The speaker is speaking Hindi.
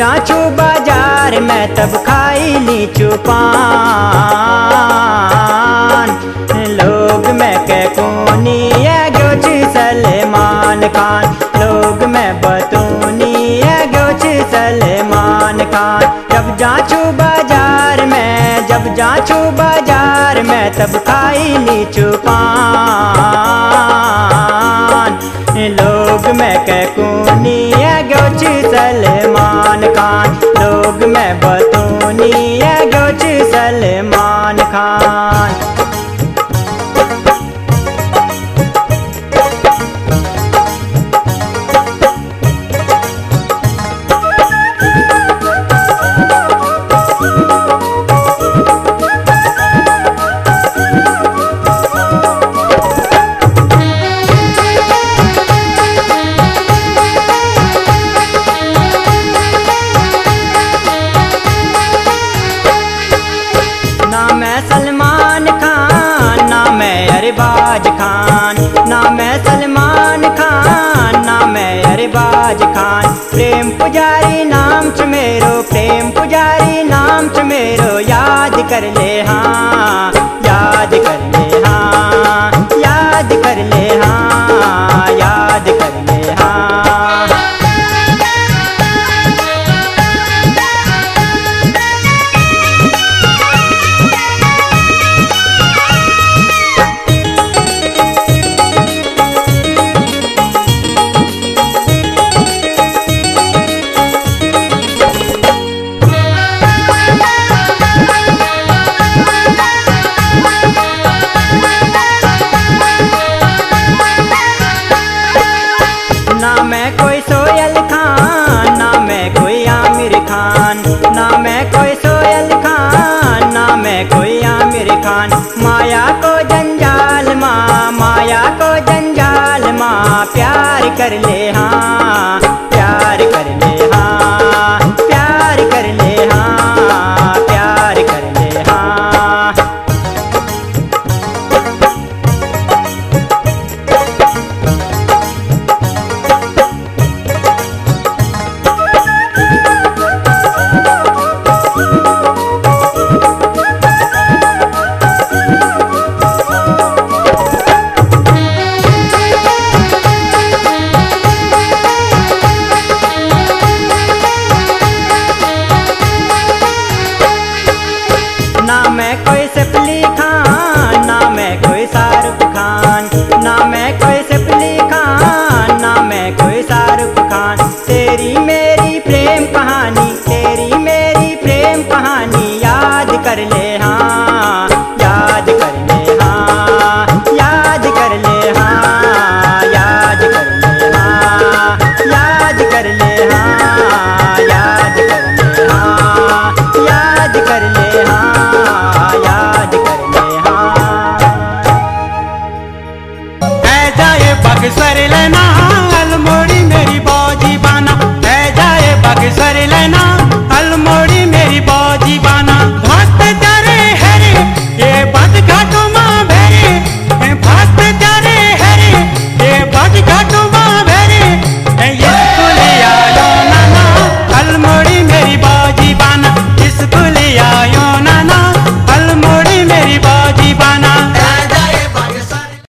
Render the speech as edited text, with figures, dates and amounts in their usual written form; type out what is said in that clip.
जाचू बाजार में तब खाई ली चुपान। लोग मैं के कोनी है गोच सलमान खान, लोग मैं बतूनी है गोच सलमान खान। जब जाचू बाजार में तब खाई ली चुपान। लोग मैं के कोनी है गोच सलमान खान, लोग मैं बतूनी है गोच सलमान खान। सलमान खान ना मैं अरबाज खान, ना मैं सलमान खान ना मैं अरबाज खान। प्रेम पुजारी नाम च मेरो, प्रेम पुजारी नाम च मेरो याद कर ले हाँ।